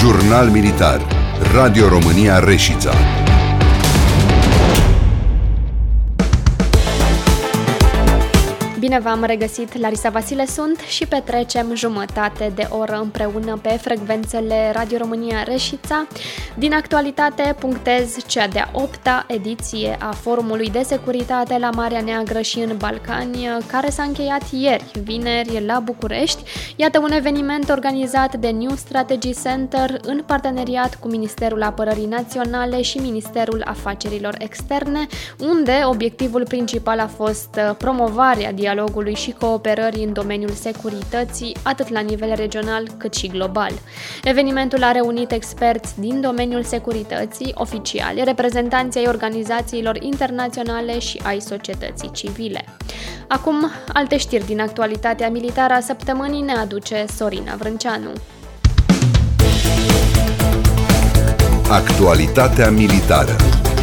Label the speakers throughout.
Speaker 1: Jurnal Militar. Radio România Reșița.
Speaker 2: Bine v-am regăsit, Larisa Vasile sunt și petrecem jumătate de oră împreună pe frecvențele Radio România Reșița. Din actualitate punctez cea de-a 8-a ediție a Forumului de Securitate la Marea Neagră și în Balcani, care s-a încheiat ieri, vineri, la București. Iată un eveniment organizat de New Strategy Center în parteneriat cu Ministerul Apărării Naționale și Ministerul Afacerilor Externe, unde obiectivul principal a fost promovarea dialogului și cooperării în domeniul securității, atât la nivel regional cât și global. Evenimentul a reunit experți din domeniul securității, oficiali, reprezentanții ai organizațiilor internaționale și ai societății civile. Acum, alte știri din actualitatea militară a săptămânii ne aduce Sorina Vrânceanu.
Speaker 1: Actualitatea militară.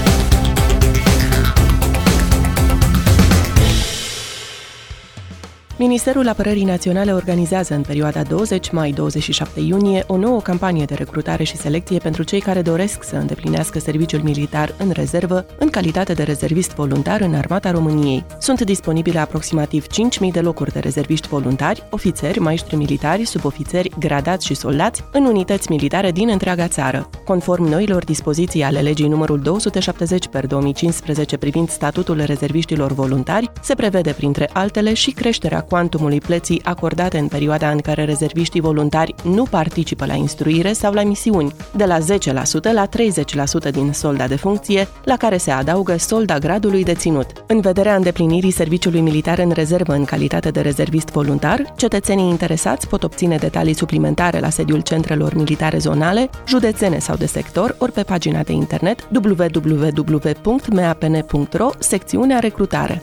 Speaker 3: Ministerul Apărării Naționale organizează în perioada 20 mai-27 iunie o nouă campanie de recrutare și selecție pentru cei care doresc să îndeplinească serviciul militar în rezervă în calitate de rezervist voluntar în Armata României. Sunt disponibile aproximativ 5.000 de locuri de rezerviști voluntari, ofițeri, maestri militari, subofițeri, gradați și soldați în unități militare din întreaga țară. Conform noilor dispoziții ale legii numărul 270/2015 privind statutul rezerviștilor voluntari, se prevede printre altele și creșterea cuantumului plății acordate în perioada în care rezerviștii voluntari nu participă la instruire sau la misiuni, de la 10% la 30% din solda de funcție, la care se adaugă solda gradului deținut. În vederea îndeplinirii serviciului militar în rezervă în calitate de rezervist voluntar, cetățenii interesați pot obține detalii suplimentare la sediul centrelor militare zonale, județene sau de sector, ori pe pagina de internet www.meapn.ro, secțiunea Recrutare.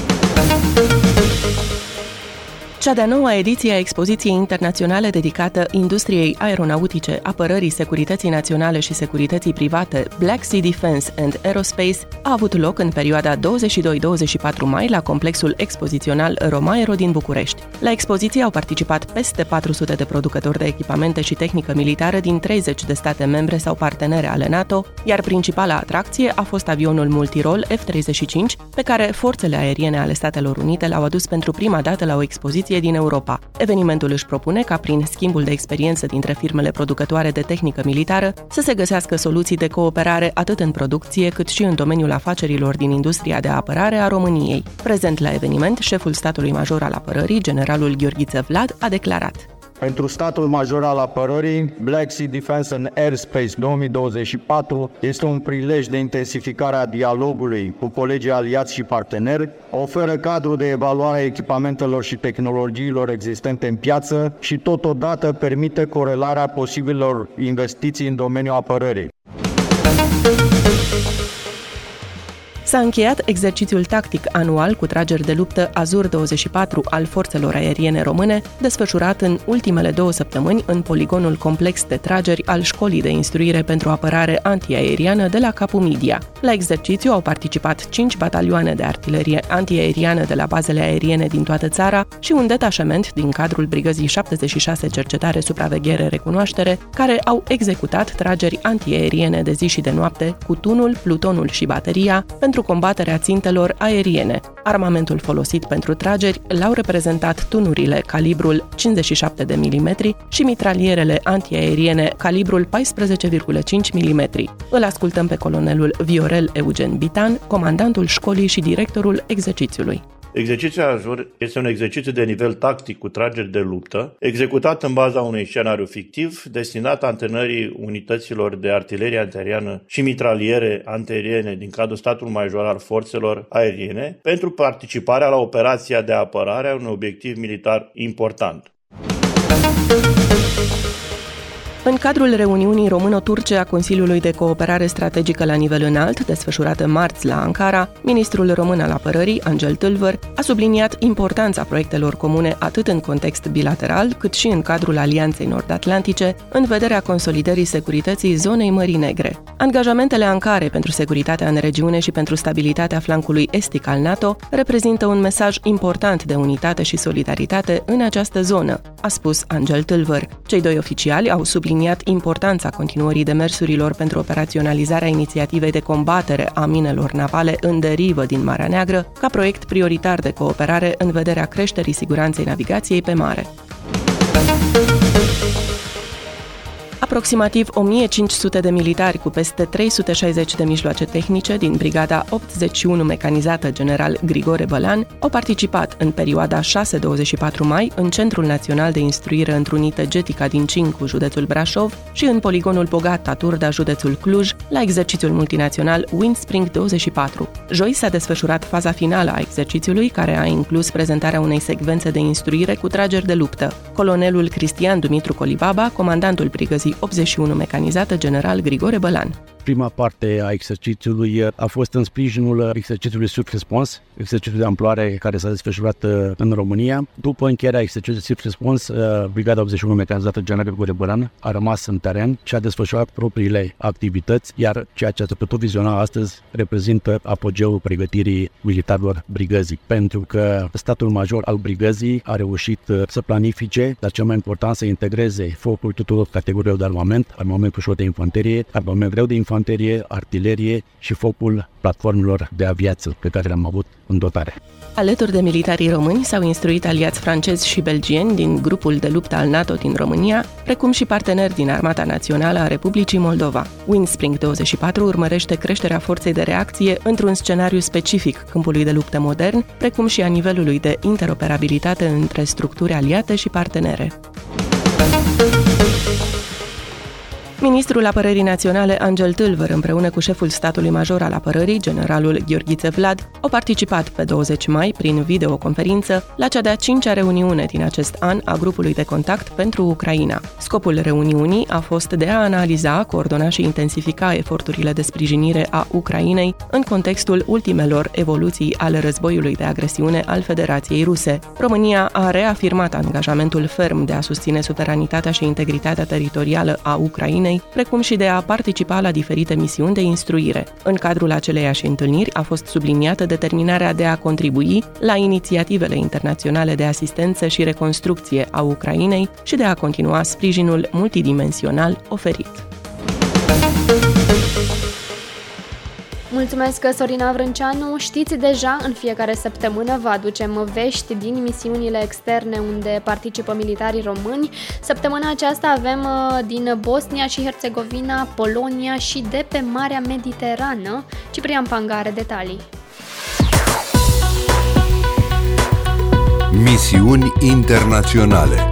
Speaker 3: Cea de-a noua ediție a expoziției internaționale dedicată industriei aeronautice, apărării, securității naționale și securității private, Black Sea Defense and Aerospace, a avut loc în perioada 22-24 mai la complexul expozițional Romaero din București. La expoziție au participat peste 400 de producători de echipamente și tehnică militară din 30 de state membre sau partenere ale NATO, iar principala atracție a fost avionul multirol F-35, pe care forțele aeriene ale Statelor Unite l-au adus pentru prima dată la o expoziție din Europa. Evenimentul își propune ca prin schimbul de experiență dintre firmele producătoare de tehnică militară să se găsească soluții de cooperare atât în producție cât și în domeniul afacerilor din industria de apărare a României. Prezent la eveniment, șeful statului major al apărării, generalul Gheorghiță Vlad, a declarat:
Speaker 4: Pentru statul major al apărării, Black Sea Defense and Airspace 2024 este un prilej de intensificare a dialogului cu colegii aliați și parteneri, oferă cadru de evaluare a echipamentelor și tehnologiilor existente în piață și totodată permite corelarea posibilor investiții în domeniul apărării.
Speaker 3: S-a încheiat exercițiul tactic anual cu trageri de luptă Azur 24 al forțelor aeriene române, desfășurat în ultimele 2 săptămăni în poligonul complex de trageri al Școlii de Instruire pentru Apărare Antiaeriană de la Capu Midia. La exercițiu au participat 5 batalioane de artilerie antiaeriană de la bazele aeriene din toată țara și un detașament din cadrul Brigăzii 76 Cercetare, Supraveghere, Recunoaștere, care au executat trageri antiaeriene de zi și de noapte cu tunul, plutonul și bateria pentru combaterea țintelor aeriene. Armamentul folosit pentru trageri l-au reprezentat tunurile calibrul 57 de mm și mitralierele antiaeriene calibrul 14,5 mm. Îl ascultăm pe colonelul Viorel Eugen Bitan, comandantul școlii și directorul exercițiului.
Speaker 5: Exercițiul Azur este un exercițiu de nivel tactic cu trageri de luptă, executat în baza unui scenariu fictiv, destinat antrenării unităților de artilerie antiaeriană și mitraliere antiaeriene din cadrul statului major al forțelor aeriene, pentru participarea la operația de apărare a unui obiectiv militar important.
Speaker 3: În cadrul reuniunii româno-turce a Consiliului de Cooperare Strategică la nivel înalt, desfășurată marți la Ankara, ministrul român al apărării, Angel Tâlvăr, a subliniat importanța proiectelor comune atât în context bilateral, cât și în cadrul Alianței Nord-Atlantice, în vederea consolidării securității zonei Mării Negre. Angajamentele Ankarei pentru securitatea în regiune și pentru stabilitatea flancului estic al NATO reprezintă un mesaj important de unitate și solidaritate în această zonă. a spus Angel Tâlvăr. Cei doi oficiali au subliniat importanța continuării demersurilor pentru operaționalizarea inițiativei de combatere a minelor navale în derivă din Marea Neagră, ca proiect prioritar de cooperare în vederea creșterii siguranței navigației pe mare. Aproximativ 1500 de militari cu peste 360 de mijloace tehnice din Brigada 81 mecanizată General Grigore Bălan au participat în perioada 6-24 mai în Centrul Național de Instruire Întrunită Getica din Cincu, județul Brașov, și în poligonul Bogat Taturda, județul Cluj, la exercițiul multinațional Windspring 24. Joi s-a desfășurat faza finală a exercițiului, care a inclus prezentarea unei secvențe de instruire cu trageri de luptă. Colonelul Cristian Dumitru Colibaba, comandantul brigăzii 81 mecanizată General Grigore Bălan.
Speaker 6: Prima parte a exercițiului a fost în sprijinul exercițiului Swift Response, exercițiul de amploare care s-a desfășurat în România. După încheierea exercițiului Swift Response, Brigada 81 mecanizată General Grigore Bălan a rămas în teren și a desfășurat propriile activități, iar ceea ce ați putut viziona astăzi reprezintă apogeul pregătirii militarilor brigăzii, pentru că statul major al brigăzii a reușit să planifice, dar cel mai important să integreze focul tuturor categoriilor de armament ușor de infanterie, armament greu de infanterie, artilerie și focul platformelor de aviație pe care le-am avut în dotare.
Speaker 3: Alături de militarii români s-au instruit aliați francezi și belgieni din grupul de luptă al NATO din România, precum și parteneri din Armata Națională a Republicii Moldova. Windspring 24 urmărește creșterea forței de reacție într-un scenariu specific câmpului de luptă modern, precum și a nivelului de interoperabilitate între structuri aliate și partenere. Ministrul Apărării Naționale Angel Tâlvăr, împreună cu șeful statului major al apărării, generalul Gheorghiță Vlad, au participat pe 20 mai, prin videoconferință, la cea de-a 5-a reuniune din acest an a grupului de contact pentru Ucraina. Scopul reuniunii a fost de a analiza, coordona și intensifica eforturile de sprijinire a Ucrainei în contextul ultimelor evoluții ale războiului de agresiune al Federației Ruse. România a reafirmat angajamentul ferm de a susține suveranitatea și integritatea teritorială a Ucrainei, precum și de a participa la diferite misiuni de instruire. În cadrul aceleiași întâlniri a fost subliniată determinarea de a contribui la inițiativele internaționale de asistență și reconstrucție a Ucrainei și de a continua sprijinul multidimensional oferit.
Speaker 2: Mulțumesc, Sorina Vrânceanu. Știți deja, în fiecare săptămână vă aducem vești din misiunile externe unde participă militarii români. Săptămâna aceasta avem din Bosnia și Herțegovina, Polonia și de pe Marea Mediterană. Ciprian Panga are detalii.
Speaker 1: Misiuni internaționale.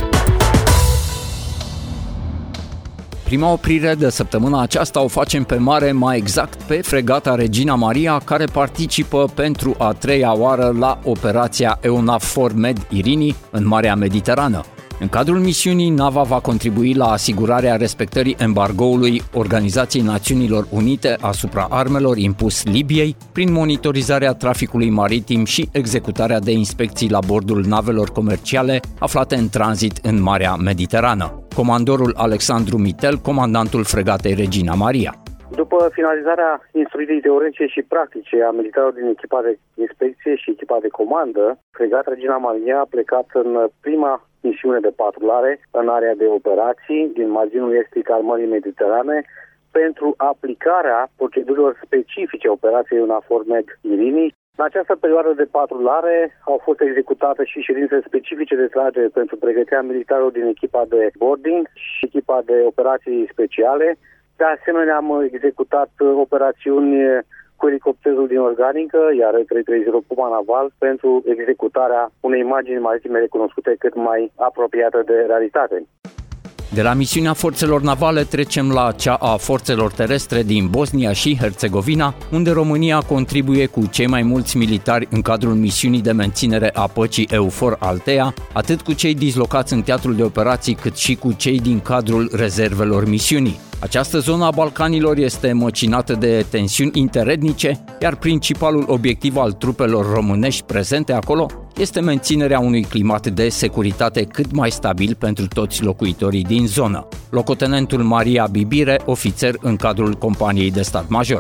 Speaker 7: Prima oprire de săptămâna aceasta o facem pe mare, mai exact pe fregata Regina Maria, care participă pentru a 3-a oară la operația EUNAVFOR Med Irini în Marea Mediterană. În cadrul misiunii, nava va contribui la asigurarea respectării embargoului Organizației Națiunilor Unite asupra armelor impus Libiei, prin monitorizarea traficului maritim și executarea de inspecții la bordul navelor comerciale aflate în tranzit în Marea Mediterană. Comandorul Alexandru Mitel, comandantul fregatei Regina Maria.
Speaker 8: După finalizarea instruirii teoretice și practice a militarilor din echipa de inspecție și echipa de comandă, fregata Regina Maria a plecat în prima misiune de patrulare în area de operații din marginul estic al Mării Mediterane pentru aplicarea procedurilor specifice operației EUNAVFOR Med Irini. În această perioadă de patrulare au fost executate și ședințe specifice de tragere pentru pregătirea militarilor din echipa de boarding și echipa de operații speciale. De asemenea, am executat operațiuni cu elicopterul din organică, iar 330 Puma Naval, pentru executarea unei imagini maritime recunoscute cât mai apropiată de realitate.
Speaker 7: De la misiunea forțelor navale trecem la cea a forțelor terestre din Bosnia și Herțegovina, unde România contribuie cu cei mai mulți militari în cadrul misiunii de menținere a păcii EUFOR Althea, atât cu cei dislocați în teatrul de operații, cât și cu cei din cadrul rezervelor misiunii. Această zonă a Balcanilor este măcinată de tensiuni interetnice, iar principalul obiectiv al trupelor românești prezente acolo este menținerea unui climat de securitate cât mai stabil pentru toți locuitorii din zonă. Locotenentul Maria Bibire, ofițer în cadrul companiei de stat major.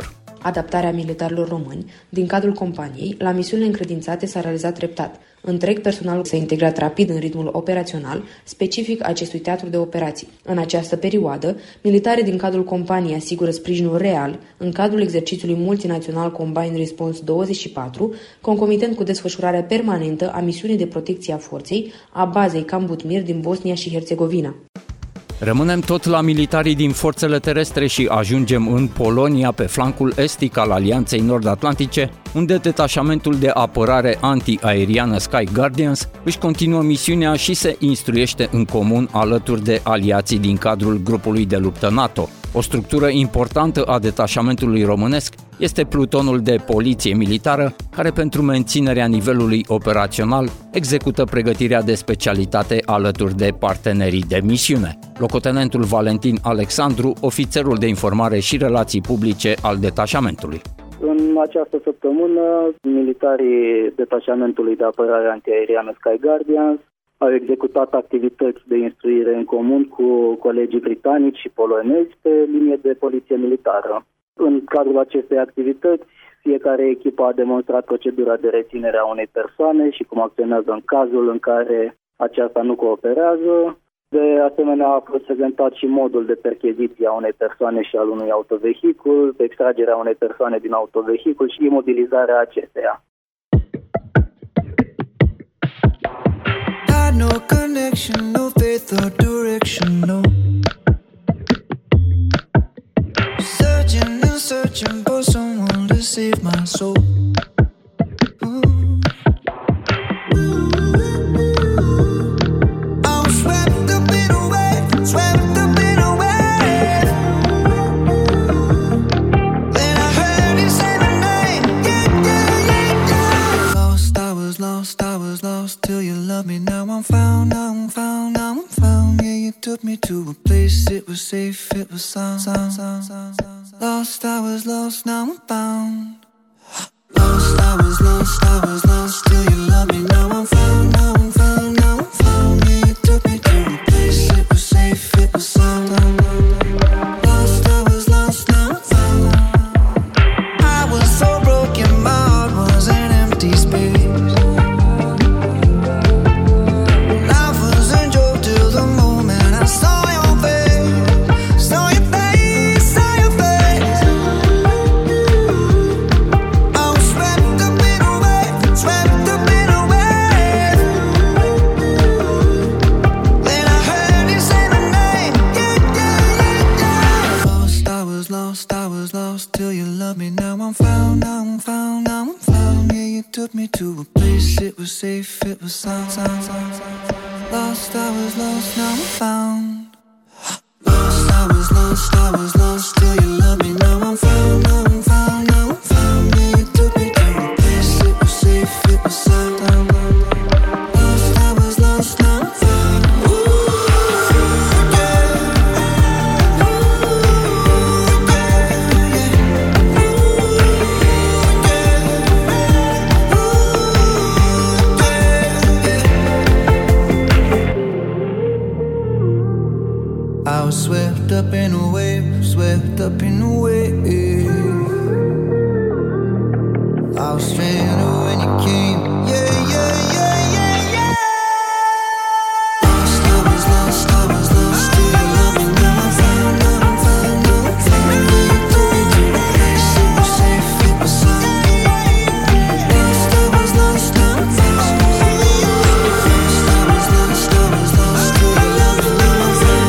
Speaker 9: Adaptarea militarilor români din cadrul companiei la misiunile încredințate s-a realizat treptat. Întreg personalul s-a integrat rapid în ritmul operațional specific acestui teatru de operații. În această perioadă, militarii din cadrul companiei asigură sprijinul real în cadrul exercițiului multinațional Combined Response 24, concomitent cu desfășurarea permanentă a misiunii de protecție a forței a bazei Camp Butmir din Bosnia și Herțegovina.
Speaker 7: Rămânem tot la militarii din forțele terestre și ajungem în Polonia, pe flancul estic al Alianței Nord-Atlantice, unde detașamentul de apărare antiaeriană Sky Guardians își continuă misiunea și se instruiește în comun alături de aliații din cadrul grupului de luptă NATO. O structură importantă a detașamentului românesc este plutonul de poliție militară, care pentru menținerea nivelului operațional execută pregătirea de specialitate alături de partenerii de misiune. Locotenentul Valentin Alexandru, ofițerul de informare și relații publice al detașamentului.
Speaker 10: În această săptămână, militarii detașamentului de apărare antiaeriană Sky Guardians au executat activități de instruire în comun cu colegii britanici și polonezi pe linie de poliție militară. În cadrul acestei activități, fiecare echipă a demonstrat procedura de reținere a unei persoane și cum acționează în cazul în care aceasta nu cooperează. De asemenea, a fost prezentat și modul de percheziție a unei persoane și al unui autovehicul, extragerea unei persoane din autovehicul și imobilizarea acesteia.
Speaker 11: No connection, no faith or direction, no. Searching and searching for someone to save my soul. I'm swept up in a wave, swept up in a wave. Then I heard you say my name, yeah, yeah, yeah, yeah. Lost, I was lost, I was lost till you loved me. Now I'm found, now I'm found, now I'm found. Yeah, you took me to a place, it was safe, it was sound. Lost, I was lost, now I'm found. Lost, I was lost, I was lost till you loved me. Now I'm found, now I'm found, now I'm found. Yeah, you took me to a place, it was safe, it was sound. Lost, I was lost, now I'm found. I was so broken, my heart was an empty space. Took me to a place, it was safe, it was sound. Lost, I was lost, now I'm found. Lost, I was lost, I was lost till you loved me. Now I'm found, now I'm found, now I'm found. Yeah, you took me to a place, it was safe, it was sound. Lost, I was lost, now I'm found. I was swept up in a wave, swept up in a wave. I was stranded when you came, yeah, yeah, yeah, yeah, yeah. Lost, I was lost, I was lost till you loved me. Now I'm found, now I'm found, now I'm found. Yeah, you took me to a place, it was safe, it was sound. Lost, I was lost, now I'm found. Lost, I was lost, I was lost till you loved me. Now I'm found.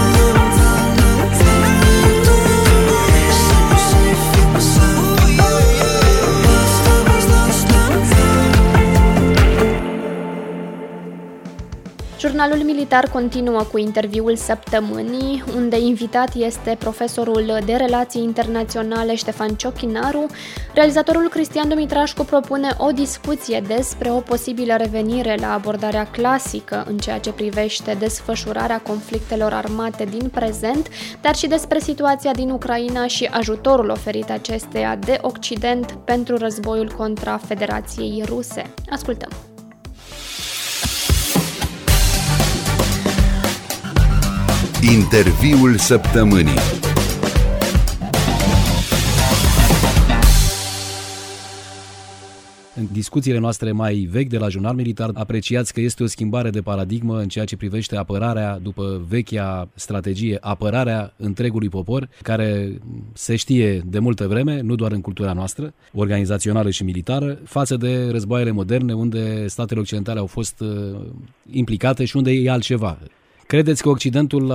Speaker 2: Jurnalul militar continuă cu interviul săptămânii, unde invitat este profesorul de relații internaționale Ștefan Ciochinaru. Realizatorul Cristian Dumitrașcu propune o discuție despre o posibilă revenire la abordarea clasică în ceea ce privește desfășurarea conflictelor armate din prezent, dar și despre situația din Ucraina și ajutorul oferit acesteia de Occident pentru războiul contra Federației Ruse. Ascultăm!
Speaker 1: Interviul săptămânii.
Speaker 12: În discuțiile noastre mai vechi de la Jurnal Militar apreciați că este o schimbare de paradigmă în ceea ce privește apărarea după vechea strategie, apărarea întregului popor, care se știe de multă vreme, nu doar în cultura noastră, organizațională și militară, față de războaiele moderne unde statele occidentale au fost implicate și unde e altceva. Credeți că Occidentul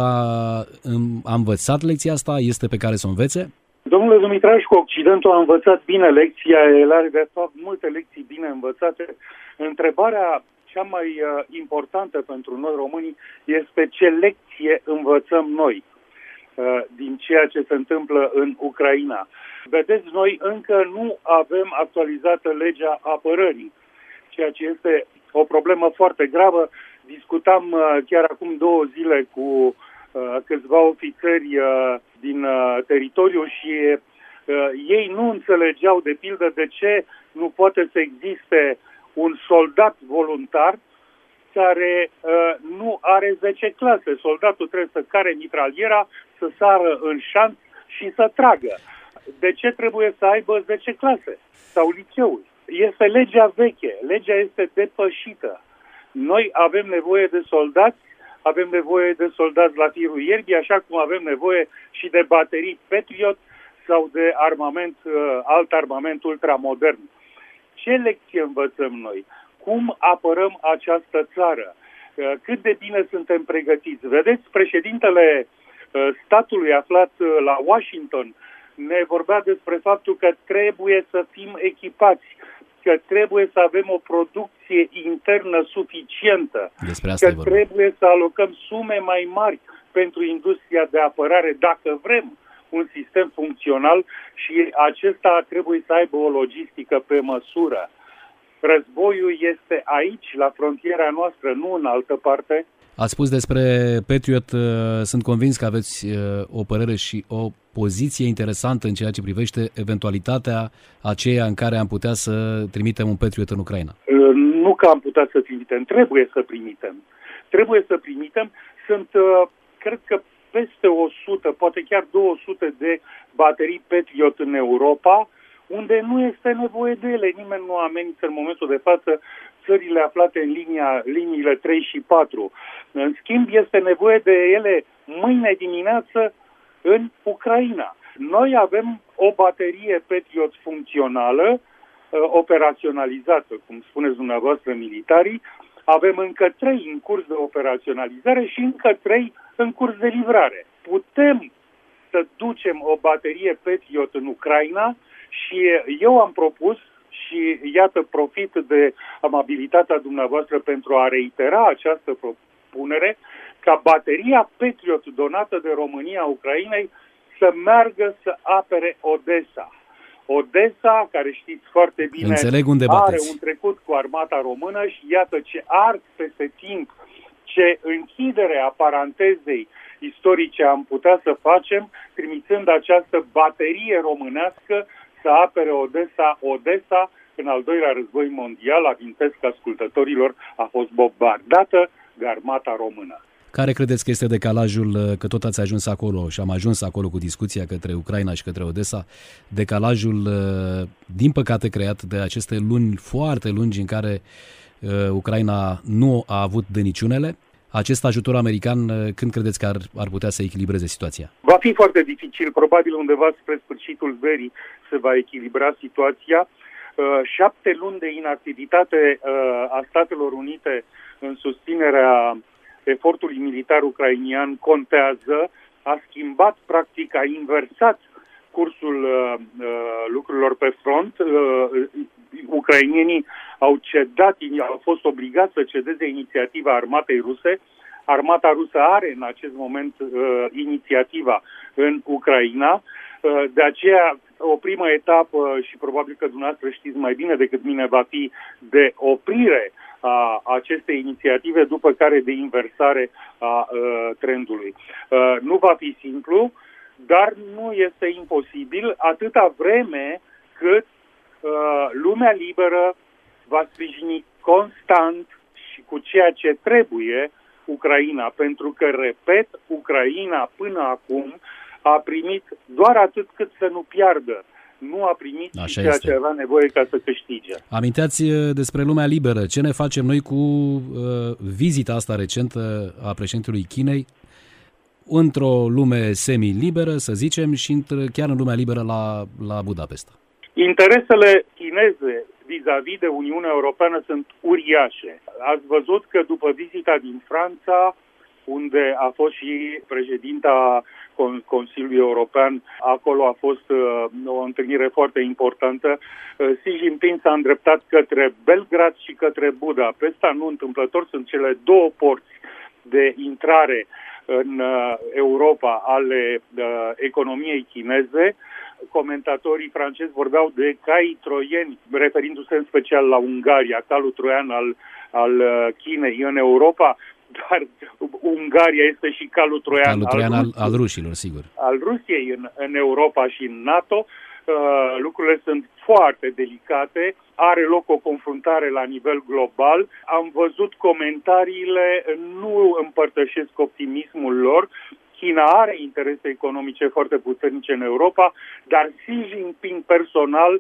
Speaker 12: a învățat lecția asta? Este pe care să o învețe?
Speaker 13: Domnule Dumitrașcu, Occidentul a învățat bine lecția, el are de fapt multe lecții bine învățate. Întrebarea cea mai importantă pentru noi românii este ce lecție învățăm noi din ceea ce se întâmplă în Ucraina. Vedeți, noi încă nu avem actualizată legea apărării, ceea ce este o problemă foarte gravă. Discutam chiar acum 2 zile cu câțiva ofițeri din teritoriu și ei nu înțelegeau, de pildă, de ce nu poate să existe un soldat voluntar care nu are 10 clase. Soldatul trebuie să care mitraliera, să sară în șanț și să tragă. De ce trebuie să aibă 10 clase sau liceuri? Este legea veche, legea este depășită. Noi avem nevoie de soldați, avem nevoie de soldați la firul ierbii, așa cum avem nevoie și de baterii Patriot sau de armament, alt armament ultramodern. Ce lecție învățăm noi? Cum apărăm această țară? Cât de bine suntem pregătiți? Vedeți, președintele statului aflat la Washington ne vorbea despre faptul că trebuie să fim echipați, că trebuie să avem o producție internă suficientă, că trebuie să alocăm sume mai mari pentru industria de apărare dacă vrem un sistem funcțional și acesta trebuie să aibă o logistică pe măsură. Războiul este aici, la frontiera noastră, nu în altă parte.
Speaker 12: Ați spus despre Patriot, sunt convins că aveți o părere și o poziție interesantă în ceea ce privește eventualitatea aceea în care am putea să trimitem un Patriot în Ucraina.
Speaker 13: Nu că am putea să trimitem, trebuie să trimitem. Trebuie să trimitem. Sunt, cred că, peste 100, poate chiar 200 de baterii Patriot în Europa, unde nu este nevoie de ele. Nimeni nu amenință în momentul de față țările aflate în liniile 3 și 4. În schimb, este nevoie de ele mâine dimineață în Ucraina. Noi avem o baterie Patriot funcțională, operaționalizată, cum spuneți dumneavoastră militarii. Avem încă 3 în curs de operaționalizare și încă 3 în curs de livrare. Putem să ducem o baterie Patriot în Ucraina și eu am propus, și iată, profit de amabilitatea dumneavoastră pentru a reitera această propunere, ca bateria Patriot donată de România Ucrainei să meargă să apere Odessa. Odessa, care știți foarte bine, are un trecut cu armata română și iată ce arc peste timp, ce închidere a parantezei istorice am putea să facem, trimițând această baterie românească să apere Odessa, în al doilea război mondial, amintesc ascultătorilor, a fost bombardată de armata română.
Speaker 12: Care credeți că este decalajul, că tot ați ajuns acolo și am ajuns acolo cu discuția către Ucraina și către Odessa, decalajul, din păcate, creat de aceste luni foarte lungi în care Ucraina nu a avut dăniciunele? Acest ajutor american, când credeți că ar putea să echilibreze situația?
Speaker 13: Va fi foarte dificil, probabil undeva spre sfârșitul verii se va echilibra situația. 7 luni de inactivitate a Statelor Unite în susținerea efortului militar ucrainian contează, a schimbat, practic, a inversat cursul lucrurilor pe front. Ucrainienii au cedat, au fost obligați să cedeze inițiativa armatei ruse. Armata rusă are în acest moment inițiativa în Ucraina. De aceea, o primă etapă, și probabil că dumneavoastră știți mai bine decât mine, va fi de oprire a acestei inițiative, după care de inversare a trendului. Nu va fi simplu, dar nu este imposibil atâta vreme cât lumea liberă va sprijini constant și cu ceea ce trebuie Ucraina, pentru că, repet, Ucraina până acum a primit doar atât cât să nu piardă. nu a primit ceea ce avea nevoie ca să câștige.
Speaker 12: Aminteați despre lumea liberă. Ce ne facem noi cu vizita asta recentă a președintelui Chinei într-o lume semi-liberă, să zicem, și chiar în lumea liberă la Budapesta?
Speaker 13: Interesele chineze vis-a-vis de Uniunea Europeană sunt uriașe. Ați văzut că după vizita din Franța, unde a fost și președinta Consiliului European, acolo a fost o întâlnire foarte importantă. Xi Jinping s-a îndreptat către Belgrad și către Budapesta. Nu întâmplător, sunt cele două porți de intrare în Europa ale economiei chineze. Comentatorii francezi vorbeau de cai troieni, referindu-se în special la Ungaria, calul troian al Chinei în Europa, dar Ungaria este și calul troian
Speaker 12: al rușilor, sigur.
Speaker 13: Al Rusiei în Europa și în NATO. Lucrurile sunt foarte delicate, are loc o confruntare la nivel global. Am văzut comentariile, nu împărtășesc optimismul lor. China are interese economice foarte puternice în Europa, dar Xi Jinping personal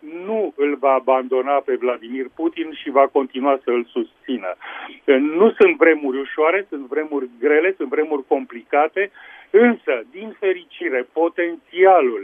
Speaker 13: nu îl va abandona pe Vladimir Putin și va continua să îl susțină. Nu sunt vremuri ușoare, sunt vremuri grele, sunt vremuri complicate, însă, din fericire, potențialul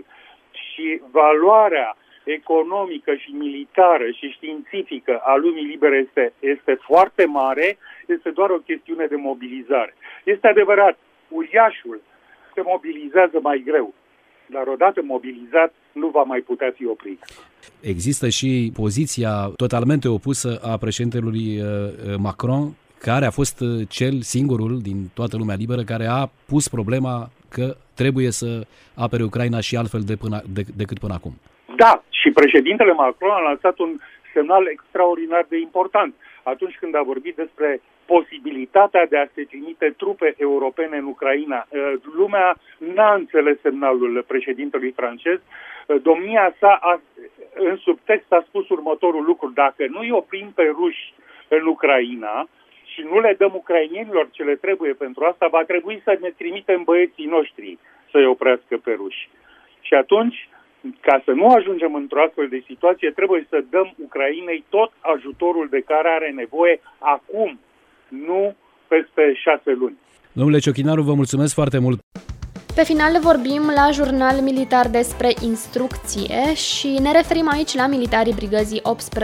Speaker 13: și valoarea economică și militară și științifică a lumii libere este foarte mare, este doar o chestiune de mobilizare. Este adevărat, uriașul se mobilizează mai greu, dar odată mobilizat nu va mai putea fi oprit.
Speaker 12: Există și poziția totalmente opusă a președintelui Macron, care a fost singurul din toată lumea liberă care a pus problema că trebuie să apere Ucraina și altfel decât până acum.
Speaker 13: Da, și președintele Macron a lansat un semnal extraordinar de important atunci când a vorbit despre posibilitatea de a se trimite trupe europene în Ucraina. Lumea n-a înțeles semnalul președintelui francez. Domnia sa, în subtext, a spus următorul lucru: dacă nu îi oprim pe ruși în Ucraina și nu le dăm ucrainienilor ce le trebuie pentru asta, va trebui să ne trimitem băieții noștri să-i oprească pe ruși. Și atunci, ca să nu ajungem într-o astfel de situație, trebuie să dăm Ucrainei tot ajutorul de care are nevoie acum, nu peste 6 luni.
Speaker 12: Domnule Ciochinaru, vă mulțumesc foarte mult.
Speaker 2: Pe final vorbim la Jurnal Militar despre instrucție și ne referim aici la militarii brigăzii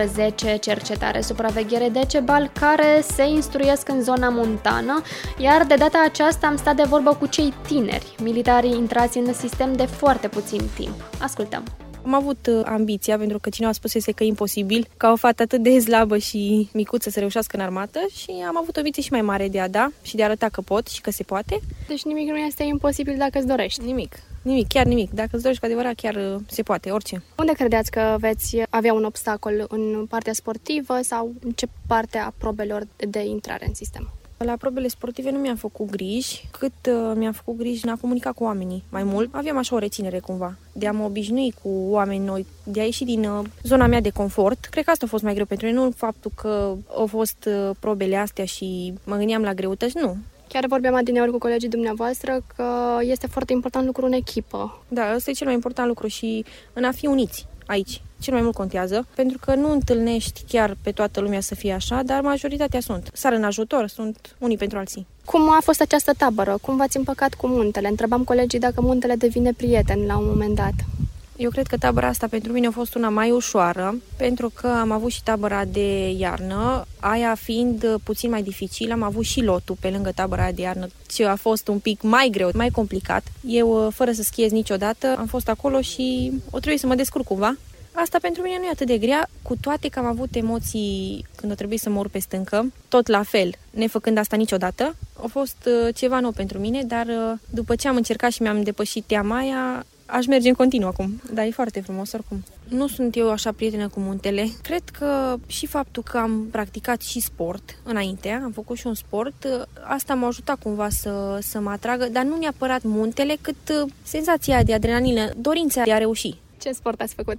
Speaker 2: 18 Cercetare Supraveghere Decebal, care se instruiesc în zona montană, iar de data aceasta am stat de vorbă cu cei tineri, militarii intrați în sistem de foarte puțin timp. Ascultăm.
Speaker 14: Am avut ambiția, pentru că cineva a spus că e imposibil ca o fată atât de slabă și micuță să reușească în armată, și am avut o ambiție și mai mare de a da și de a arăta că pot și că se poate.
Speaker 2: Deci nimic nu este imposibil dacă îți dorești?
Speaker 14: Nimic, chiar nimic. Dacă îți dorești cu adevărat, chiar se poate, orice.
Speaker 2: Unde credeți că veți avea un obstacol? În partea sportivă sau în ce parte a probelor de intrare în sistem?
Speaker 14: La probele sportive nu mi-am făcut griji, cât mi-am făcut griji în a comunica cu oamenii mai mult. Aveam așa o reținere cumva, de a mă obișnui cu oameni noi, de a ieși din zona mea de confort. Cred că asta a fost mai greu pentru mine, nu faptul că au fost probele astea și mă gândeam la greutăți, nu.
Speaker 2: Chiar vorbeam adineauri cu colegii dumneavoastră că este foarte important lucru în echipă.
Speaker 14: Da, ăsta e cel mai important lucru și în a fi uniți aici. Cel mai mult contează, pentru că nu întâlnești chiar pe toată lumea să fie așa, dar majoritatea sunt. Sar în ajutor, sunt unii pentru alții.
Speaker 2: Cum a fost această tabără? Cum v-ați împăcat cu muntele? Întrebam colegii dacă muntele devine prieten la un moment dat.
Speaker 14: Eu cred că tabăra asta pentru mine a fost una mai ușoară, pentru că am avut și tabăra de iarnă, aia fiind puțin mai dificil, am avut și lotul pe lângă tabăra de iarnă, ce a fost un pic mai greu, mai complicat. Eu, fără să schiez niciodată, am fost acolo și o trebuie să mă descurc cumva. Asta pentru mine nu e atât de grea, cu toate că am avut emoții când a trebuit să mă urc pe stâncă, tot la fel, nefăcând asta niciodată. A fost ceva nou pentru mine, dar după ce am încercat și mi-am depășit teama aia, aș merge în continuu acum, dar e foarte frumos oricum. Nu sunt eu așa prietenă cu muntele. Cred că și faptul că am practicat și sport înainte, am făcut și un sport, asta m-a ajutat cumva să mă atragă, dar nu neapărat muntele, cât senzația de adrenalină, dorința de a reuși.
Speaker 2: Ce sport ați făcut?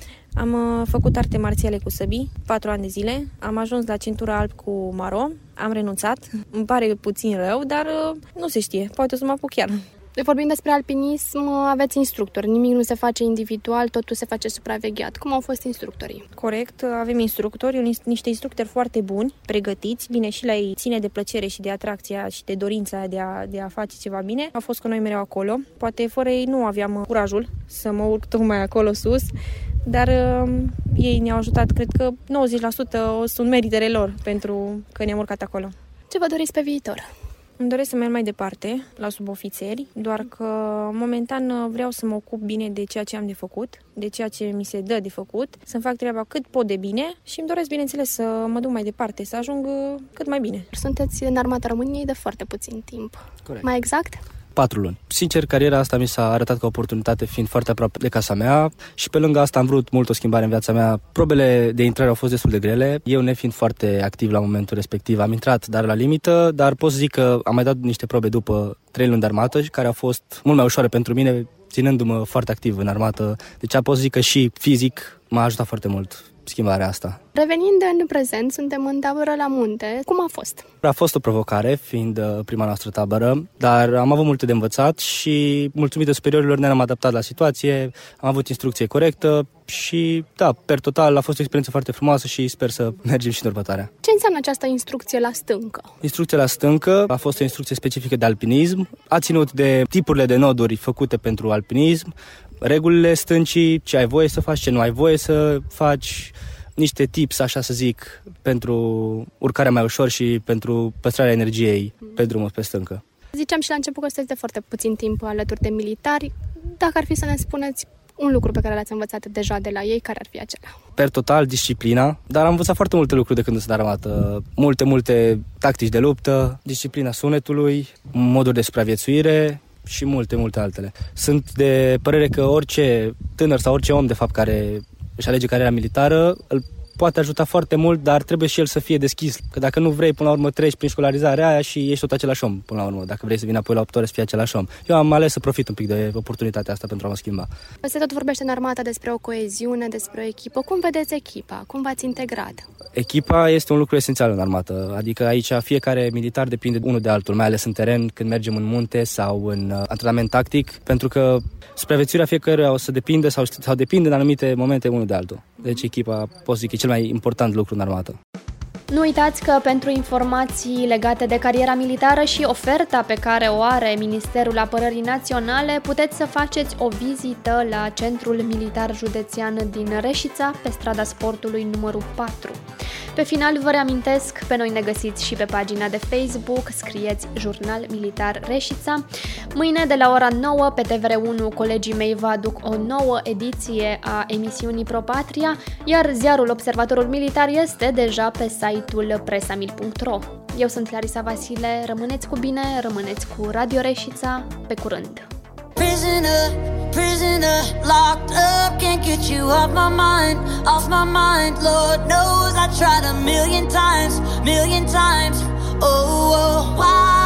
Speaker 14: Am făcut arte marțiale cu săbii, 4 ani de zile, am ajuns la cintura alb cu maro, am renunțat, îmi pare puțin rău, dar nu se știe, poate o să mă apuc chiar.
Speaker 2: Vorbind despre alpinism, aveți instructori, nimic nu se face individual, totul se face supravegheat. Cum au fost instructorii?
Speaker 14: Corect, avem instructori, niște instructori foarte buni, pregătiți, bine, și la ei ține de plăcere și de atracția și de dorința de a face ceva bine. A fost cu noi mereu acolo, poate fără ei nu aveam curajul să mă urc tocmai acolo sus, dar ei ne-au ajutat, cred că 90% sunt meritele lor pentru că ne-am urcat acolo.
Speaker 2: Ce vă doriți pe viitor?
Speaker 14: Îmi doresc să merg mai departe, la subofițeri, doar că momentan vreau să mă ocup bine de ceea ce am de făcut, de ceea ce mi se dă de făcut, să-mi fac treaba cât pot de bine și îmi doresc, bineînțeles, să mă duc mai departe, să ajung cât mai bine.
Speaker 2: Sunteți în Armata României de foarte puțin timp.
Speaker 15: Corect.
Speaker 2: Mai exact?
Speaker 15: 4 luni. Sincer, cariera asta mi s-a arătat ca oportunitate fiind foarte aproape de casa mea și pe lângă asta am vrut mult o schimbare în viața mea. Probele de intrare au fost destul de grele. Eu nefiind foarte activ la momentul respectiv, am intrat dar la limită, dar pot să zic că am mai dat niște probe după 3 luni de armată, care au fost mult mai ușoare pentru mine, ținându-mă foarte activ în armată. Deci pot să zic că și fizic m-a ajutat foarte mult schimbarea asta.
Speaker 2: Revenind în prezent, suntem în tabără la munte. Cum a fost?
Speaker 15: A fost o provocare, fiind prima noastră tabără, dar am avut multe de învățat și, mulțumită superiorilor, ne-am adaptat la situație, am avut instrucție corectă și, da, per total, a fost o experiență foarte frumoasă și sper să mergem și în următoarea.
Speaker 2: Ce înseamnă această instrucție la stâncă?
Speaker 15: Instrucția la stâncă a fost o instrucție specifică de alpinism, a ținut de tipurile de noduri făcute pentru alpinism, regulile stâncii, ce ai voie să faci, ce nu ai voie să faci, niște tips, așa să zic, pentru urcarea mai ușor și pentru păstrarea energiei pe drumul pe stâncă.
Speaker 2: Ziceam și la început că sunteți de foarte puțin timp alături de militari. Dacă ar fi să ne spuneți un lucru pe care l-ați învățat deja de la ei, care ar fi acela?
Speaker 15: Per total, disciplina, dar am învățat foarte multe lucruri de când sunt armată. Multe tactici de luptă, disciplina sunetului, moduri de supraviețuire și multe altele. Sunt de părere că orice tânăr sau orice om, de fapt, care își alege cariera militară, îl poate ajuta foarte mult, dar trebuie și el să fie deschis. Că dacă nu vrei, până la urmă treci prin școlarizarea aia și ești tot același om, până la urmă. Dacă vrei să vină apoi la 8 ore să fii același om. Eu am ales să profit un pic de oportunitatea asta pentru a mă schimba.
Speaker 2: Se tot vorbește în armată despre o coeziune, despre o echipă. Cum vedeți echipa? Cum v-ați integrat?
Speaker 15: Echipa este un lucru esențial în armată. Adică aici fiecare militar depinde unul de altul, mai ales în teren, când mergem în munte sau în antrenament tactic, pentru că supraviețuirea fiecăruia o să depinde sau depinde în anumite momente unul de altul. Deci echipa, pot zic, e cel mai important lucru în armată.
Speaker 2: Nu uitați că pentru informații legate de cariera militară și oferta pe care o are Ministerul Apărării Naționale, puteți să faceți o vizită la Centrul Militar Județean din Reșița, pe strada Sportului numărul 4. Pe final vă reamintesc, pe noi ne găsiți și pe pagina de Facebook, scrieți Jurnal Militar Reșița. Mâine de la ora 9 pe TVR1 colegii mei vă aduc o nouă ediție a emisiunii Pro Patria, iar ziarul Observatorul Militar este deja pe site-ul presamil.ro. Eu sunt Larisa Vasile, rămâneți cu bine, rămâneți cu Radio Reșița, pe curând!
Speaker 11: Prisoner, locked up, can't get you off my mind, Lord knows I tried a million times, oh, why?